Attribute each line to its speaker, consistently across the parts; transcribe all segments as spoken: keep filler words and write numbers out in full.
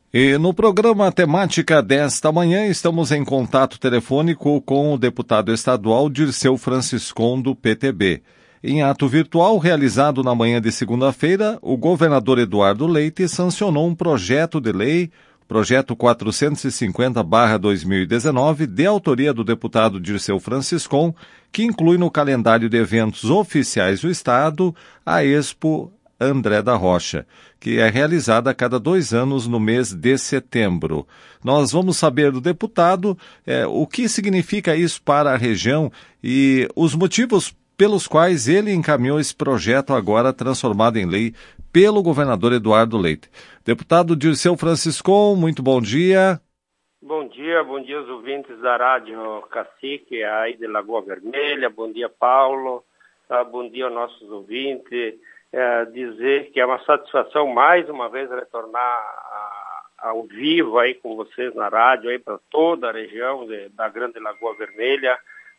Speaker 1: E no programa Temática desta manhã, estamos em contato telefônico com o deputado estadual Dirceu Franciscon, do P T B. Em ato virtual realizado na manhã de segunda-feira, o governador Eduardo Leite sancionou um projeto de lei, projeto quatrocentos e cinquenta barra dois mil e dezenove, de autoria do deputado Dirceu Franciscon, que inclui no calendário de eventos oficiais do Estado a Expo André da Rocha, que é realizada a cada dois anos no mês de setembro. Nós vamos saber do deputado é, o que significa isso para a região e os motivos pelos quais ele encaminhou esse projeto agora transformado em lei pelo governador Eduardo Leite. Deputado Dirceu Franciscon, muito bom dia.
Speaker 2: Bom dia, bom dia aos ouvintes da Rádio Cacique, aí de Lagoa Vermelha, bom dia Paulo, ah, bom dia aos nossos ouvintes. É, dizer que é uma satisfação mais uma vez retornar a, ao vivo aí com vocês na rádio aí para toda a região de, da Grande Lagoa Vermelha,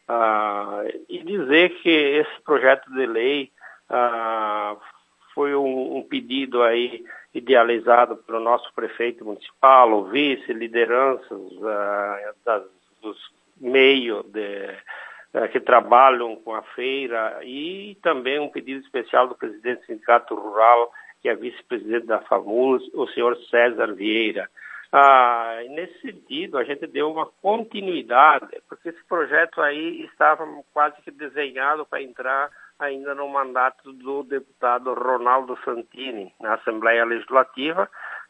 Speaker 2: ah, e dizer que esse projeto de lei ah, foi um, um pedido aí idealizado pelo nosso prefeito municipal, o vice, lideranças ah, das, dos meios de que trabalham com a feira, e também um pedido especial do presidente do Sindicato Rural, que é vice-presidente da FAMURS, o senhor César Vieira. Ah, nesse sentido, a gente deu uma continuidade, porque esse projeto aí estava quase que desenhado para entrar ainda no mandato do deputado Ronaldo Santini, na Assembleia Legislativa,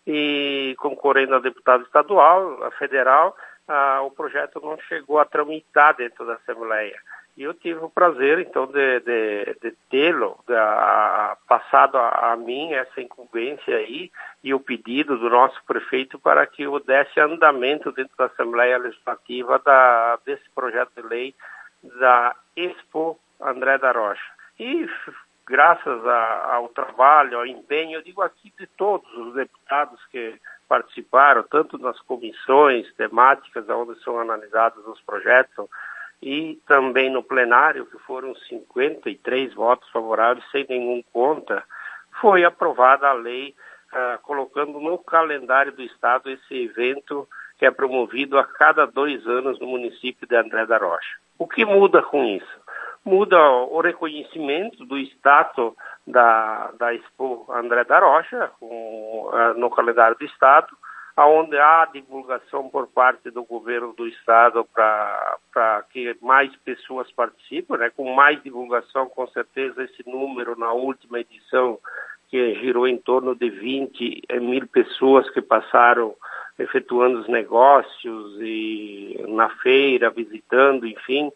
Speaker 2: e concorrendo a deputado estadual, a federal, Ah, o projeto não chegou a tramitar dentro da Assembleia. E eu tive o prazer, então, de, de, de tê-lo, de, a, passado a, a mim essa incumbência aí e o pedido do nosso prefeito para que eu desse andamento dentro da Assembleia Legislativa da, desse projeto de lei da Expo André da Rocha. E graças a, ao trabalho, ao empenho, eu digo aqui de todos os deputados que participaram, tanto nas comissões temáticas onde são analisados os projetos e também no plenário, que foram cinquenta e três votos favoráveis, sem nenhum contra, foi aprovada a lei uh, colocando no calendário do Estado esse evento que é promovido a cada dois anos no município de André da Rocha. O que muda com isso? Muda o reconhecimento do status da, da Expo André da Rocha com, uh, no calendário do Estado, onde há divulgação por parte do governo do Estado para que mais pessoas participem, né? Com mais divulgação, com certeza esse número na última edição, que girou em torno de vinte mil pessoas que passaram efetuando os negócios e na feira, visitando, enfim,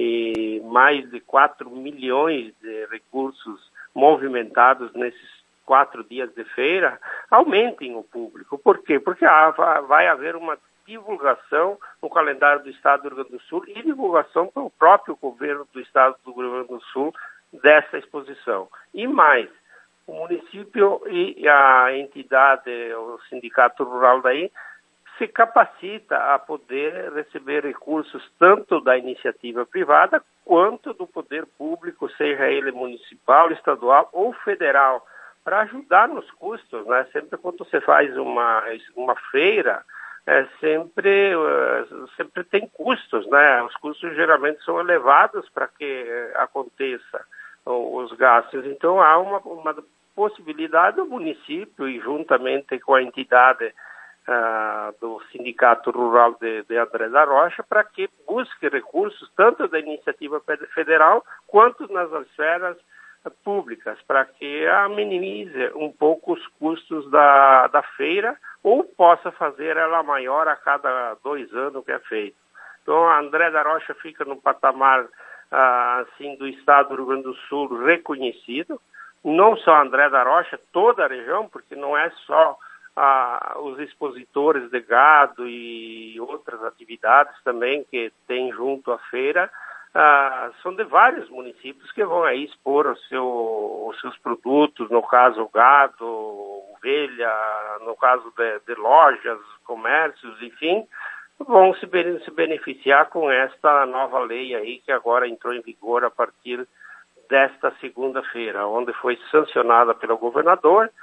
Speaker 2: e mais de quatro milhões de recursos movimentados nesses quatro dias de feira, aumentem o público. Por quê? Porque ah, vai haver uma divulgação no calendário do Estado do Rio Grande do Sul e divulgação pelo próprio governo do Estado do Rio Grande do Sul dessa exposição. E mais, o município e a entidade, o Sindicato Rural daí, se capacita a poder receber recursos tanto da iniciativa privada quanto do poder público, seja ele municipal, estadual ou federal, para ajudar nos custos, né? Sempre quando você faz uma, uma feira, é, sempre, uh, sempre tem custos, né? Os custos geralmente são elevados para que uh, aconteça uh, os gastos. Então há uma, uma possibilidade do município e juntamente com a entidade Uh, do Sindicato Rural de, de André da Rocha, para que busque recursos tanto da iniciativa federal quanto nas esferas uh, públicas, para que a minimize um pouco os custos da, da feira ou possa fazer ela maior a cada dois anos que é feito. Então, a André da Rocha fica no patamar uh, assim, do Estado do Rio Grande do Sul reconhecido, não só André da Rocha, toda a região, porque não é só Ah, os expositores de gado e outras atividades também que tem junto à feira, ah, são de vários municípios que vão aí expor o seu, os seus produtos, no caso o gado, ovelha, no caso de, de lojas, comércios, enfim, vão se, se beneficiar com esta nova lei aí que agora entrou em vigor a partir desta segunda-feira, onde foi sancionada pelo governador,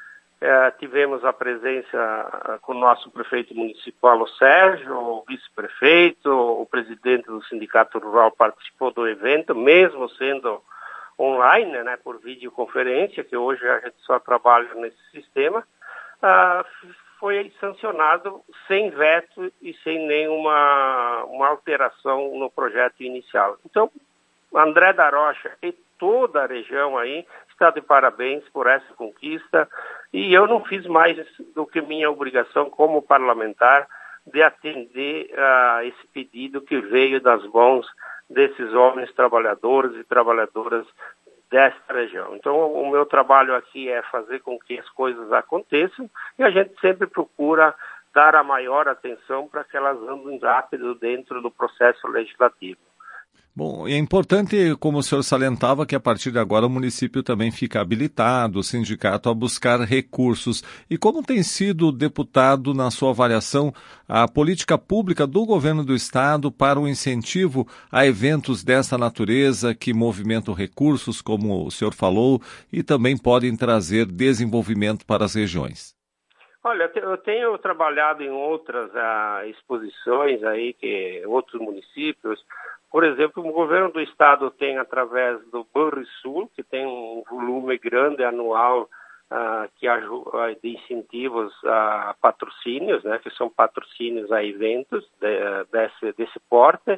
Speaker 2: eh, tivemos a presença com o nosso prefeito municipal, o Sérgio, o vice-prefeito, o presidente do Sindicato Rural participou do evento, mesmo sendo online, né, por videoconferência, que hoje a gente só trabalha nesse sistema. Ah, foi sancionado sem veto e sem nenhuma uma alteração no projeto inicial. Então, André da Rocha e toda a região aí está de parabéns por essa conquista, e eu não fiz mais do que minha obrigação como parlamentar de atender a uh, esse pedido que veio das mãos desses homens trabalhadores e trabalhadoras desta região. Então, o meu trabalho aqui é fazer com que as coisas aconteçam, e a gente sempre procura dar a maior atenção para que elas andem rápido dentro do processo legislativo.
Speaker 1: Bom, é importante, como o senhor salientava, que a partir de agora o município também fica habilitado, o sindicato, a buscar recursos. E como tem sido, deputado, na sua avaliação, a política pública do governo do estado para o incentivo a eventos dessa natureza que movimentam recursos, como o senhor falou, e também podem trazer desenvolvimento para as regiões?
Speaker 2: Olha, eu tenho trabalhado em outras uh, exposições aí, que outros municípios. Por exemplo, o governo do estado tem, através do Banrisul, que tem um volume grande anual uh, que ajuda, de incentivos a patrocínios, né, que são patrocínios a eventos de, desse, desse porte,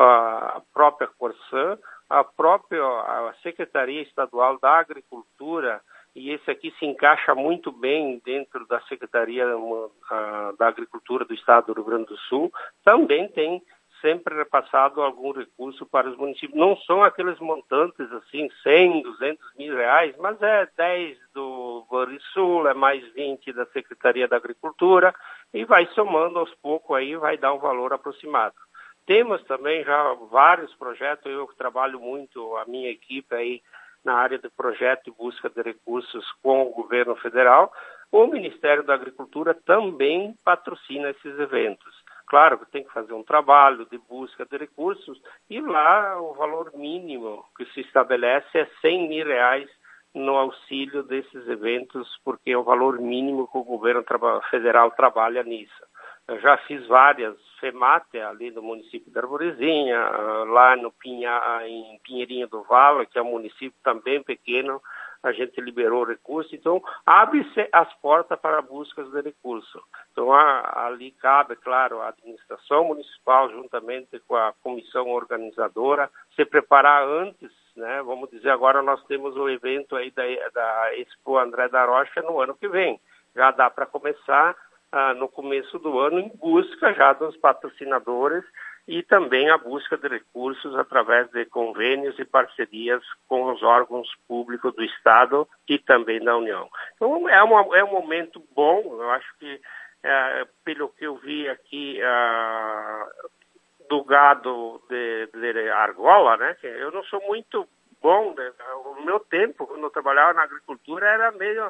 Speaker 2: a própria Corsã, a própria a Secretaria Estadual da Agricultura, e esse aqui se encaixa muito bem dentro da Secretaria uh, da Agricultura do Estado do Rio Grande do Sul, também tem sempre repassado algum recurso para os municípios. Não são aqueles montantes assim, cem, duzentos mil reais, mas é dez do Banrisul, é mais vinte da Secretaria da Agricultura, e vai somando aos poucos aí, vai dar um valor aproximado. Temos também já vários projetos, eu trabalho muito, a minha equipe aí na área de projeto e busca de recursos com o governo federal. O Ministério da Agricultura também patrocina esses eventos. Claro que tem que fazer um trabalho de busca de recursos, e lá o valor mínimo que se estabelece é cem mil reais no auxílio desses eventos, porque é o valor mínimo que o governo federal trabalha nisso. Eu já fiz várias FEMATE ali no município da Arvorezinha, lá no Pinha, em Pinheirinho do Vale, que é um município também pequeno, a gente liberou recursos. Então, abre-se as portas para buscas de recursos. Então, ali cabe, claro, a administração municipal, juntamente com a comissão organizadora, se preparar antes, né? Vamos dizer, agora nós temos o evento aí da, da Expo André da Rocha no ano que vem. Já dá para começar ah, no começo do ano em busca já dos patrocinadores, e também a busca de recursos através de convênios e parcerias com os órgãos públicos do Estado e também da União. Então, é, uma, é um momento bom, eu acho que, é, pelo que eu vi aqui, é, do gado de, de argola, né, que eu não sou muito bom, né, o meu tempo, quando eu trabalhava na agricultura, era meio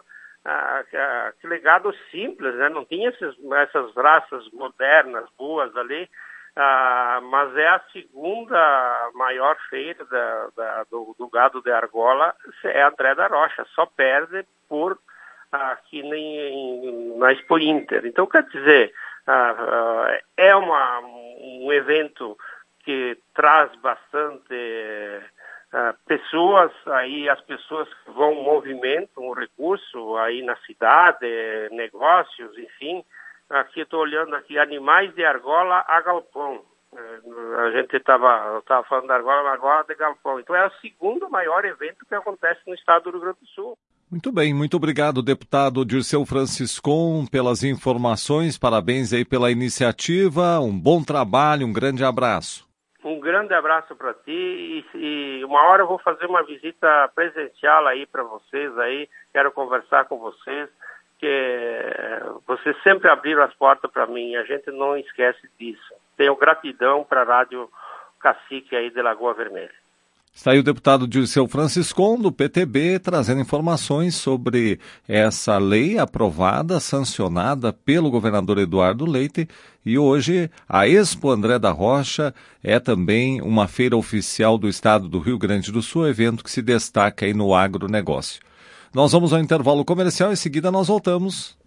Speaker 2: ah, aquele gado simples, né, não tinha esses, essas raças modernas, boas ali. Ah, mas é a segunda maior feira da, da, do, do gado de argola, é a André da Rocha, só perde por aqui nem, na Expo Inter. Então, quer dizer, ah, ah, é uma, um evento que traz bastante ah, pessoas, aí as pessoas vão movimentam o recurso aí na cidade, negócios, enfim. Aqui estou olhando aqui, animais de argola a galpão. É, a gente estava tava falando da argola, mas argola de galpão. Então é o segundo maior evento que acontece no estado do Rio Grande do Sul.
Speaker 1: Muito bem, muito obrigado, deputado Dirceu Franciscon, pelas informações. Parabéns aí pela iniciativa. Um bom trabalho, um grande abraço.
Speaker 2: Um grande abraço para ti, e, e uma hora eu vou fazer uma visita presencial aí para vocês aí. Quero conversar com vocês, que vocês sempre abriram as portas para mim, a gente não esquece disso. Tenho gratidão para a Rádio Cacique aí de Lagoa Vermelha.
Speaker 1: Está aí o deputado Dirceu Franciscon, do P T B, trazendo informações sobre essa lei aprovada, sancionada pelo governador Eduardo Leite, e hoje a Expo André da Rocha é também uma feira oficial do estado do Rio Grande do Sul, evento que se destaca aí no agronegócio. Nós vamos ao intervalo comercial, em seguida nós voltamos.